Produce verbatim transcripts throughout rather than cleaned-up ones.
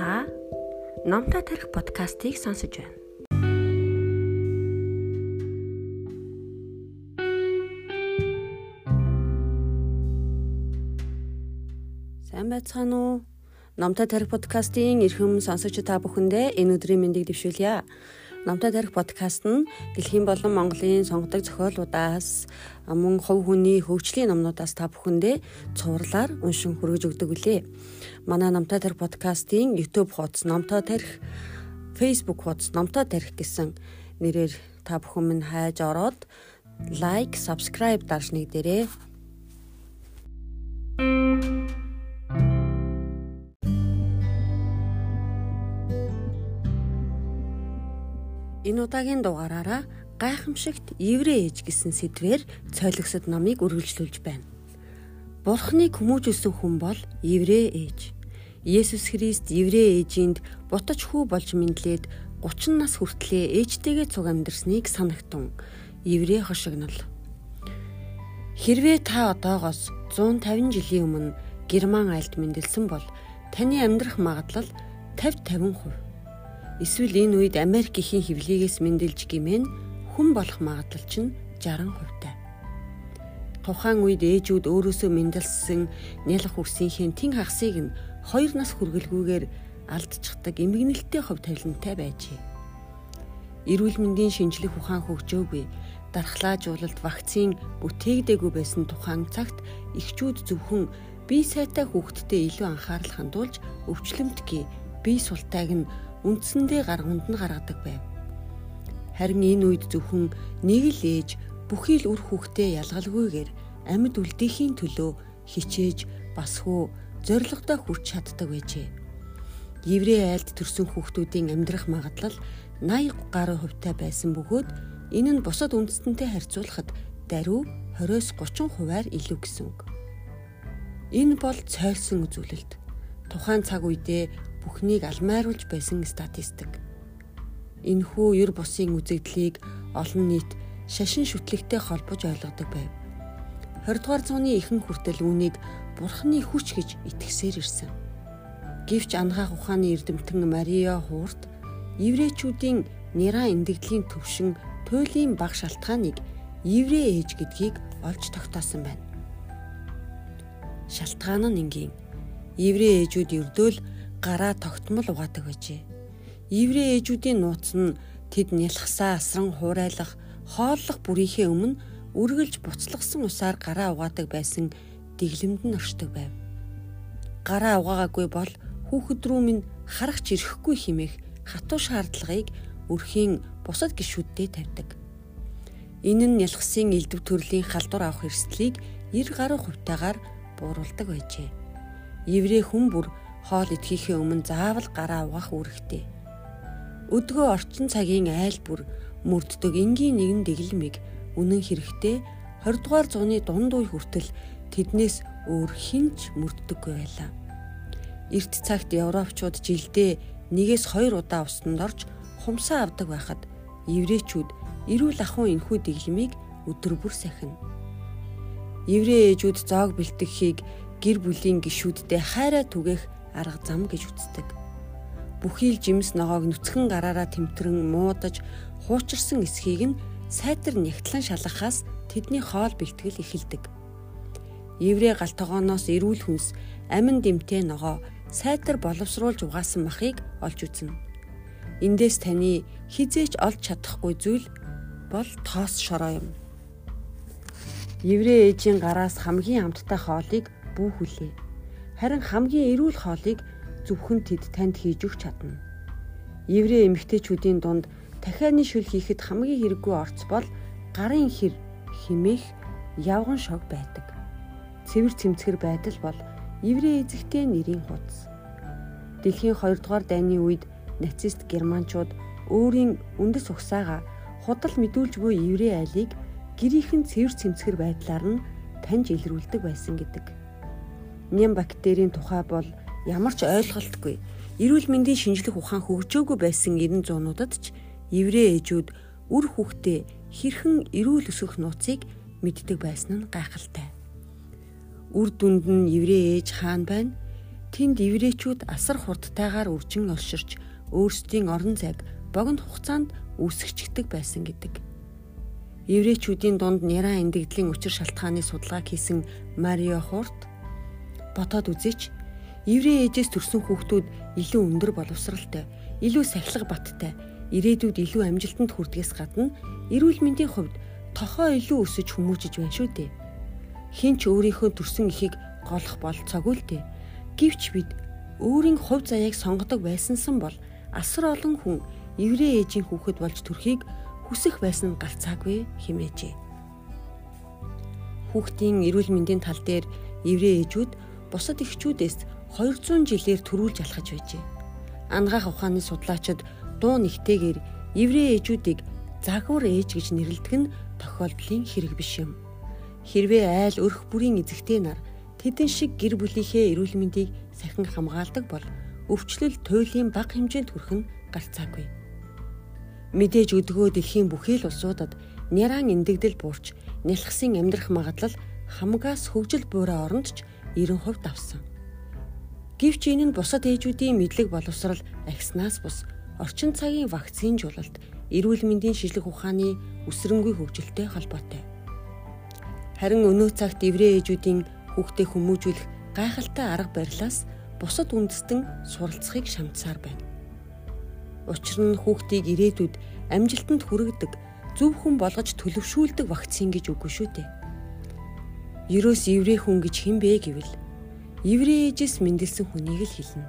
Та Номтой тарих подкастыг сонсож байна. Сайн байцгаана уу? Номтой тарих подкастын эрхэм сонсогч та бүхэндээ энэ өдрийн мэндийг дэвшүүлье. Номтой тарих подкаст нь дэлхийн болон Монголын сонгодог зохиолуудаас мөн хувь хүний хөгжлийн номнуудаас та бүхэндээ цувралаар уншин хүргэж өгдөг үлээ. Манай Номтой тарих подкастын YouTube хуудас Номтой тарих, Facebook хуудас Номтой тарих гэсэн нэрээр та бүхэн минь хайж ороод лайк, subscribe дарж нэгдээрэй. Энэ удаагийн дугаараараа гайхамшигт еврей ээж гэсэн сэдвээр цойлогсод номыг үргэлжлүүлж байна. Бурхныг хүмүүжүүлсэн хүн бол еврей ээж. Есүс Христ еврей ээжинд бутаж хүү болж мэдлээд гучин нас хүртлээр ээжтэйгээ цуг амьдарсныг санагтун еврей хошигнол. Хэрвээ та одоогоос зуун тавин жилийн өмнө Герман айлд мэндэлсэн бол таны амьдрах магадлал тавьд тавин хувь. Эсвэл энэ үед Америкийн хэвлэгээс мэндэлж гимэн хүн болох магадлал чинь жаран хувьтай. Тухайн үед ээжүүд өөрөөсөө мэндэлсэн нялх үрсийнхээ тэн хагасыг нь хоёр нас хүргэлгүйгээр алдчихдаг эмгэнэлттэй хувь тавилантай байжээ. Эрүүл мэндийн шинжлэх ухаан хөгжөөгүй, дархлаажуулалт, вакцин бүтээгдээгүй байсан тухайн цагт эхчүүд зөвхөн бие сайтай хүүхэдтэй илүү анхаарал хандуулж өвчлөмтгий бие султайг нь үндсэндээ гарганд нь гаргадаг байв. Харин энэ үед зөвхөн нэг л ээж бүхий л үр хүүхдээ ялгалгүйгээр амьд үлдээхийн төлөө хичээж басгүй зорилгодоо хүрч чаддаг байжээ. Еврей айлд төрсэн хүүхдүүдийн амьдрах магадлал наяа гаруй хувьтай байсан бөгөөд энэ нь бусад үндэстэнтэй харьцуулахад даруй двадцать-аас гучин хувиар илүү гэсэн үг. Энэ бол цойлсон үзүүлэлт. Тухайн цаг үедээ бүхнийг алмайруулж байсан статистик. Энэхүү ер бусын үзэгдлийг олон нийт шашин шүтлэгтэй холбож ойлгодог байв. двадцать дугаар зууны ихэнх хүртэл үүнийг Бурхны хүч гэж итгэсээр ирсэн. Гэвч ангаах ухааны эрдэмтэн Мария Хуурт еврейчүүдийн нэраа эндэгдлийн төвшин туйлын бага шалтгааныг еврей ээж гэдгийг олж тогтоосон байна. Шалтгаан нь энгийн. Еврей ээжүүд ердөөл гараа тогтмол угаадаг байжээ. Еврей ээжүүдийн нууц нь тэд нялхсаа асран хуурайлах, хооллох бүрийнхээ өмнө үргэлж буцлагсан усаар гараа угаадаг байсан дэглэмд нь оршдог байв. Гараа угаагаагүй бол хүүхэд рүү минь харахч ирэхгүй хэмээх хатуу шаардлагыг өрхийн бусад гишүүддээ тавьдаг. Энэ нь нялхсын элдв төрлийн халдвар авах эрсдлийг нэр гаруй хувьтайгаар бууруулдаг байжээ. Еврей хүн бүр хоол идэхийнхээ өмнө заавал гараа угаах үүрэгтэй. Өдгөө орчин цагийн айл бүр мөрддөг энгийн нэгэн дэглэмийг үнэн хэрэгтээ двадцать дугаар зууны дунд үе хүртэл тэднээс өөр хинч мөрддөггүй байлаа. Эрт цагт европчууд жилдээ нэгээс хоёр удаа усанд орж хумсаа авдаг байхад еврейчүүд эрүүл ахуй энхүү дэглэмийг өдөр бүр сахина. Еврей ээжүүд зоог бэлтгэхийг гэр бүлийн гишүүддээ хайраа түгээх арга зам гэж үздэг. Бүхий л жимс ногоог нүцгэн гараараа тэмтрэн муудаж хуучирсан эсхийг нь сайтар нягтлан шалгахаас тэдний хоол бэлтгэл эхэлдэг. Еврей галтогооноос эрүүл хүнс амин дэмтэй ногоо сайтар боловсруулж угаасан махыг олж үзнэ. Эндээс таны хизээч олж чадахгүй зүйл бол тоос шороо юм. Еврей ээжийн гараас хамгийн амттай хоолыг бүү хүлээ. Харин хамгийн эрүүл хоолыг зөвхөн тэд танд хийж өгч чадна. Еврей эмэгтэйчүүдийн дунд дахианы шүл хийхэд хамгийн хэрэггүй орц бол гарын хэр химээх явган шог байдаг. Цэвэр цэмцгэр байдал бол еврей эзэгтэй нэрийн хуудас. Дэлхийн хоёр дугаар дайны үед нацист германчууд өөрийн үндэс угсаага худал мэдүүлж буй еврей айлыг гэрийнхэн цэвэр цэмцгэр байдлаар нь таньж илрүүлдэг байсан гэдэг. Ням бактерийн тухай бол ямар ч ойлголтгүй эрүүл мэндийн шинжлэх ухаан хөгжөөгүй байсан эрдэнэ зуунуудад ч еврей ээжүүд үр хүүхдээ хэрхэн эрүүл өсгөх нууцыг мэддэг байсан нь гайхалтай. Үр дүнд нь еврей ээж хаан байна. Тэнд еврейчүүд асар хурдтайгаар үржин олширч өөрсдийн орон зайг богино хугацаанд үүсгэждэг байсан гэдэг. Еврейчүүдийн дунд няраа эндэгдлийн учир шалтгааны судалгааг хийсэн Марио Хорт бодоод үзээч, еврей ээжээс төрсөн хүүхдүүд илүү өндөр боловсралтай, илүү сахилга баттай, ирээдүйд илүү амжилтанд хүрдгээс гадна эрүүл мэндийн хувьд тохоо илүү өсөж хүмүүжиж байна шүү дээ. Хин ч өөрийнхөө төрсөн эхийг голох болцоогүй л дээ. Гэвч бид өөрийн хувь заяаг сонгодог байсансан бол асар олон хүн еврей ээжийн хүүхэд болж төрхийг хүсэх байсан галцаагүй хэмээжээ. Хүүхдийн эрүүл мэндийн тал дээр еврей ээжүүд бусад эхчүүдээс хоёр зуун жилээр төрүүлж алхаж байжээ. Ангаах ухааны судлаачид дуу нэгтэйгээр еврей ээжүүдийг загвар ээж гэж нэрлэдэг нь тохиолдлын хэрэг биш юм. Хэрвээ айл өрх бүрийн эзэгтэй нар тэдэн шиг гэр бүлийнхээ эрүүл мэндийг сахин хамгаалдаг бол өвчлөл туйлын бага хэмжээнд хүрэх нь гарцаагүй. Мэдээж өдгөө дэлхийн бүхий л улсуудад няран эндэгдэл буурч нялхсын амьдрах магадлал хамгаас хөгжил буурай оронд ч ninety percent давсан. Гэвч энэ нь бусад ээжүүдийн мэдлэг боловсрал агснаас бус орчин цагийн вакцинжуулалт, эрүүл мэндийн шинжилгээ ухааны өсрөнгүй хөгжилтэй холбоотой. Харин өнөө цагт еврей ээжүүдийн хүүхдээ хүмүүжүүлэх гайхалтай арга барилаас бусад үндэстэн суралцахыг шамдсаар байна. Учир нь хүүхдийг ирээдүйд амжилтанд хүргэдэг, зөв хүн болгож төлөвшүүлдэг вакцин гэж үгүй шүү дээ. Ерөөс еврей хүн гэж хэн бэ гэвэл еврей ээжээс мэндэлсэн хүнийг л хэлнэ.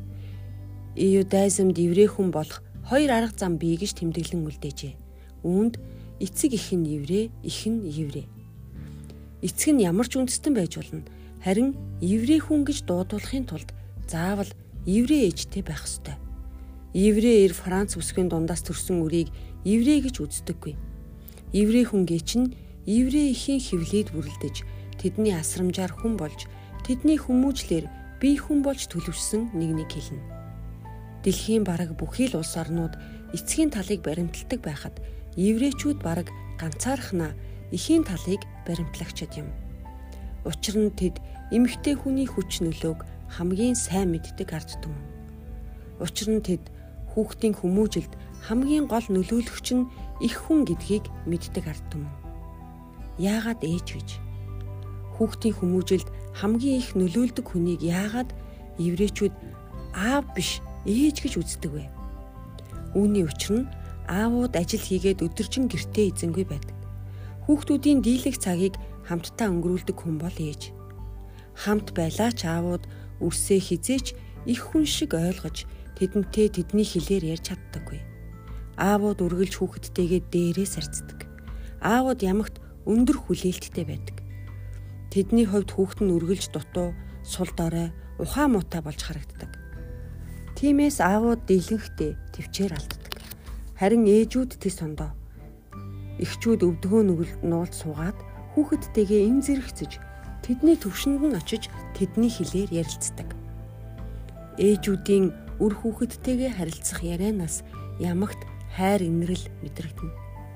Иудаизмд еврей хүн болох хоёр арга зам бий гэж тэмдэглэн үлдээжээ. Үүнд эцэг эх нь еврей, эх нь еврей. Эцэг нь ямар ч үндэстэн байж болно. Харин еврей хүн гэж дуудуулахын тулд заавал еврей ээжтэй байх ёстой. Еврей эр Франц бүсгийн дундаас төрсэн үрийг еврей гэж үздэггүй. Еврей хүнгээ чинь еврей эхийн хөвлөд бүрлдэж, тэдний асрамжаар хүн болж, тэдний хүмүүжлэр бие хүн болж төлөвшсөн нэг нэг хэлнэ. Дэлхийн бараг бүхий л улс орнууд эцгийн талыг баримталдаг байхад еврейчүүд бараг ганцаархнаа эхийн талыг баримтлагчид юм. Учир нь тэд эмэгтэй хүний хүч нөлөөг хамгийн сайн мэддэг ард түмэн. Учир нь тэд хүүхдийн хүмүүжилд хамгийн гол нөлөөлөгч нь их хүн гэдгийг мэддэг ард түмэн. Яагаад ээж гэж? Хүүхдийн хүмүүжилд хамгийн их нөлөөлдөг хүнийг яагаад еврейчүүд аав биш ээж гэж үздэг вэ? Үүний учир нь аавууд ажил хийгээд өдөржин гэртээ эзэнгүй байдаг. Хүүхдүүдийн дийлэх цагийг хамтдаа өнгөрүүлдэг хүн бол ээж. Хамт байлаач аавууд үрсээ хизээч их хүн шиг ойлгож тэдэнтэй тэдний хэлээр ярьж чаддаггүй. Аавууд үргэлж хүүхэдтэйгээ дээрээс харьцдаг. Аавууд ямагт өндөр хүлээлттэй байдаг. Тэдний хувьд хүүхэд нь үргэлж дутуу, сул дорой, ухаан муутай болж харагддаг. Тиймээс аавууд дийлэнхтэй төвчээр алддаг. Харин ээжүүд тэс сондоо. Эхчүүд өвдгөө нуулд суугаад хүүхэдтэйгээ ин зэрэгцэж тэдний төвшөнд нь очиж тэдний хэлээр ярилцдаг. Ээжүүдийн үр хүүхэдтэйгээ харилцах ярианаас ямагт хайр инрэл мэдрэгдэнэ.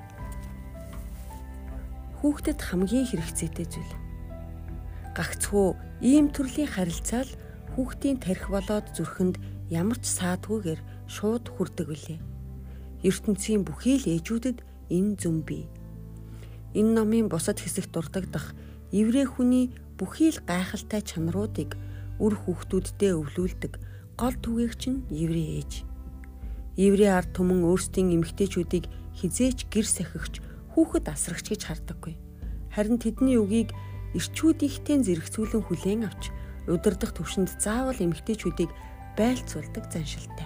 Хүүхдэд хамгийн хэрэгцээтэй зүйл. Гагцхүү ийм төрлийн харилцаа л хүүхдийн тархи болоод зүрхэнд ямар ч саадгүйгээр шууд хүрдэг үлээ. ертөнцийн бүхий л ээжүүдэд энэ зүм бий. Энэ номын бусад хэсэгт дурддах еврей хүний бүхий л гайхалтай чанаруудыг үр хүүхдүүддээ өвлүүлдэг гол түгээгч нь еврей ээж. Еврей ард түмэн өөрсдийн эмэгтэйчүүдийг хизээч гэр сахигч, хүүхэд асрагч гэж хардаггүй. Харин тэдний үгийг эрчүүдийнхтэй зэрэгцүүлэн хүлээн авч удирдах төвшөнд заавал эмэгтэйчүүдийг байлцуулдаг заншилтай.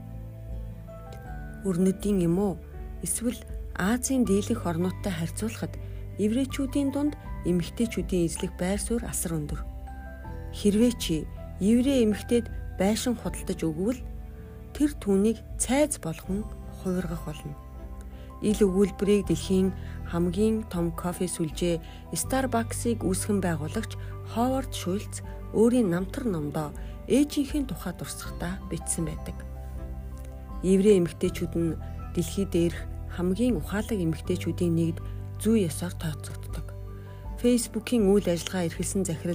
Өрнөдийн юм уу? Эсвэл Азийн дийлэнх орнуудтай харьцуулахад еврейчүүдийн дунд эмэгтэйчүүдийн эзлэх байр суурь асар өндөр. Хэрвээ чи еврей эмэгтэйд байшин худалдаж өгвөл тэр түүнийг цайз болгон хувиргах болно. Ил өгүүлбэрийг дэлхийн хамгийн том кофе сүлжээ Starbucks-ыг үүсгэн байгуулагч Ховард Шульц өөрийн намтар номдоо ээжийнхээ тухай дурсахдаа бичсэн байдаг. Еврей эмэгтэйчүүд нь дэлхий дээрх хамгийн ухаалаг эмэгтэйчүүдийн нэгд зүй ёсоор тооцогддог. Facebook-ийн үйл ажиллагаа эрхэлсэн захирал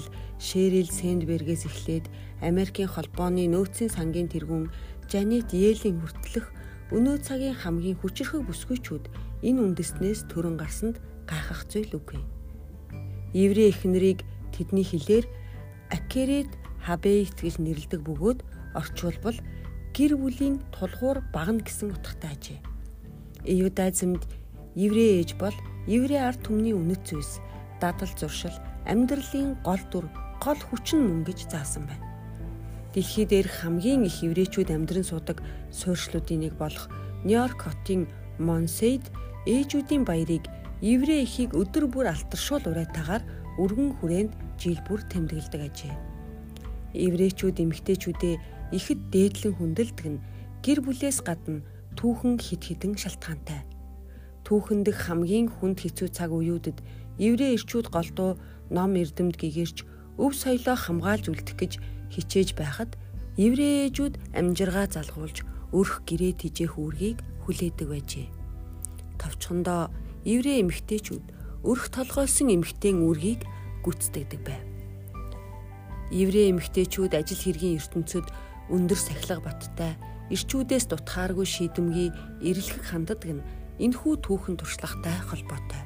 Шерил Сэндбергээс эхлээд Америкийн холбооны нөөцийн сангийн тэргүүн Жанет Йеллен хүртэлх өнөө цагийн хамгийн хүчирхэг бүсгүйчүүд энэ үндэснээс төрөн гарсанд гайхах зүйл үгүй. Еврей эхнэрийг тэдний хэлээр Акерет Хабейт гэж нэрлэдэг бөгөөд орчуулбал гэр бүлийн тулгуур багна гэсэн утгатай ажээ. Иудаизмд еврей ээж бол еврей ард түмний үнэт зүйлс, дадал зуршил, амьдралын гол дүр, гол хүчин мөн гэж заасан байна. Дэлхий дээрх хамгийн их еврейчүүд амьдран суудаг суурьшлуудын нэг болох Нью-Йорк хотын Монсейд ээжүүдийн баярыг еврей эхийг өдөр бүр алтаршуул ураатаагаар өргөн хүрээнд жил бүр тэмдэглэдэг ажээ. Еврейчүүд эмэгтэйчүүдээ ихэд дээдлэн хүндэлдэг нь гэр бүлээс гадна түүхэн хид хідэн шалтгаантай. Түүхэндх хамгийн хүнд хэцүү цаг үеүүдэд еврей эрчүүд голдуу ном эрдэмд гэгэрч өв соёлоо хамгаалж үлдэх гэж хичээж байхад еврей ээжүүд амжиргаа залгуулж өрх гэрээ тижээх үүргийг хүлээдэг байжээ. Товчхондоо еврей эмэгтэйчүүд өрх толгойсон эмэгтэйн үүргийг гүйцэтгэдэг байв. Еврей эмэгтэйчүүд ажил хэргийн ертөнцид өндөр сахилга баттай, эрчүүдээс дутхааргүй шийдэмгий эрэлхэг ханддаг нь энэхүү түүхэн туршлагатай холбоотой.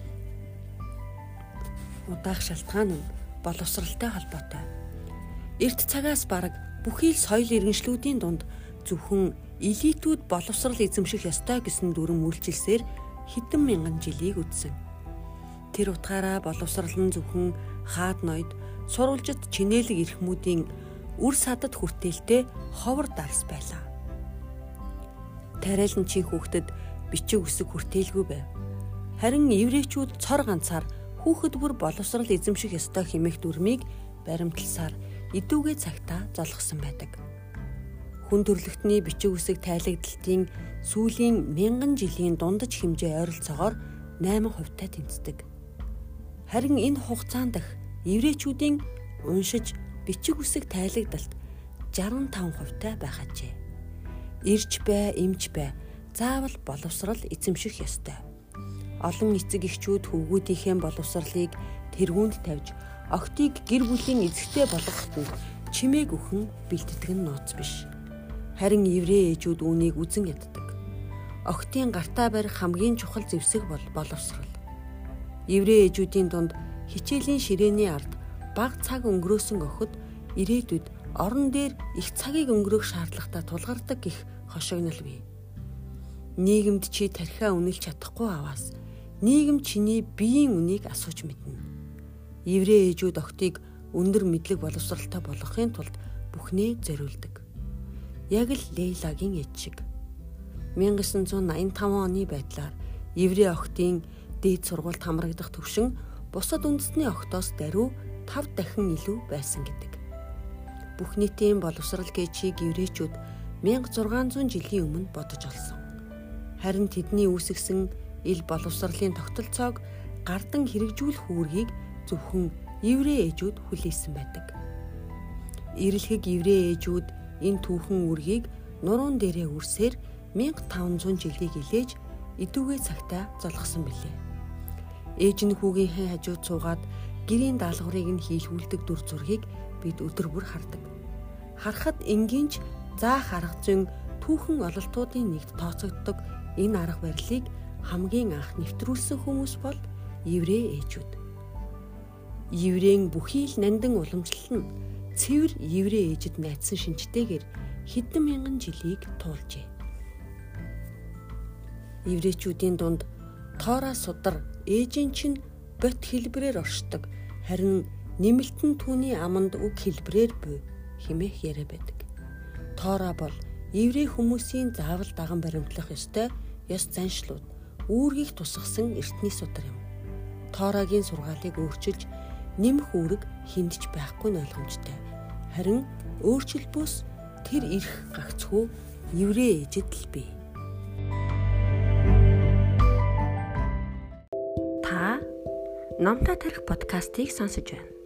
Удаах шалтгаан нь боловсралтай холбоотой. Эрт цагаас бараг бүхий л соёл иргэншлүүдийн дунд зөвхөн элитүүд боловсрал эзэмших ёстой гэсэн дүрм үйлчилсээр хэдэн мянган жилийг үдсэн. Тэр утгаараа боловсрал нь зөвхөн хаад ноёд, сурвалжит чинээлэг эрхмүүдийн үр садад хүртээлтэй ховор дарс байлаа. Тариаланчийн хүүхдэд бичиг үсэг хүртээлгүй байв. Харин еврейчүүд цор ганцаар хүүхэд бүр боловсрал эзэмших ёстой хэмээх дүрмийг баримтласаар идүүгээ цагтаа золгосон байдаг. Хүн төрлөختний бичиг үсэг тайлагдалтын сүүлийн мянган жилийн дундаж хэмжээ ойролцоогоор найман хувьтай тэнцдэг. Харин энэ хугацаанд дах еврейчүүдийн уншиж бичиг үсэг тайлагдалт жарган таван хувьтай байх ажээ. Ирж бай, эмч бай, заавал боловсрал эзэмших ёстой. Олон эцэг эхчүүд хөвгүүдийнхээ боловсралыг тэргүүнд тавьж, охтыг гэр бүлийн эзэгтэй болгоход нь чимээг өхөн бэлддэг нь нууц биш. Харин еврей ээжүүд үүнийг үзэн яддаг. Охтын гартаа барих хамгийн чухал зэвсэг бол боловсрал. Еврей ээжүүдийн дунд хичээлийн ширээний ард бага цаг өнгөрөөсөн охид ирээдүйд орон дээр их цагийг өнгөрөөх шаардлагатай тулгардаг гэх хошигнол бий. Нийгэмд чи тархиа үнэлж чадахгүй аваас нийгэм чиний биеийн үнийг асууж мэднэ. Еврей ээжүүд охтыг өндөр мэдлэг боловсралтай болгохын тулд бүхнээ зориулдаг. Яг л Лейлагийн ээж шиг. 천구 восемьдесят пять оны байдлаар еврей охтын дээд сургуульд хамрагдах төвшин бусад үндэстний охтоос даруй тав дахин илүү байсан гэдэг. Бүх нийтийн боловсрал гэжийг еврейчүүд мянга зургаан зуун жилийн өмнө бодож олсон. Харин тэдний үүсгэсэн ил боловсролын тогтолцоог гардан хэрэгжүүлэх үүргийг зөвхөн еврей ээжүүд хүлээсэн байдаг. Ирэлхэг еврей ээжүүд энэ түүхэн үүргийг нуруунд дээрээ үрсээр мянга таван зуун жилийг илээж идүүгээ цагтаа золгосон билээ. Ээж нь хүүгийнхээ хажууд суугаад гэрийн даалгаврыг нь хийлгүүлдэг дүр зургийг бид өдөр бүр хардаг. Харахад энгийнч заах арга зүйн түүхэн ололтуудын нэгт тооцогддог энэ арга барилыг хамгийн анх нэвтрүүлсэн хүмүүс бол еврей ээжүүд. Еврейн бүхий л нандин уламжлал нь цэвэр еврей ээжид найдсан шинжтэйгээр хэдэн мянган жилийг туулжээ. Еврейчүүдийн дунд Тора судар ээжийн чинь бот хэлбэрээр оршдог, харин нэмэлтэн түүний аманд үг хэлбэрээр буй хэмээх яриа байдаг. Тора бол еврей хүмүүсийн заавал даган баримтлах ёстой ёс заншлууд, үүргийг тусгасан эртний судар юм. Торагийн сургаалыг өөрчилж нэмэх үүрэг хиндж байхгүй нь ойлгомжтой. Харин өөрчлөлбөөс тэр ирэх гагцхүү еврей ээжид л бий. Та Номтой тарих подкастыг сонсож байна.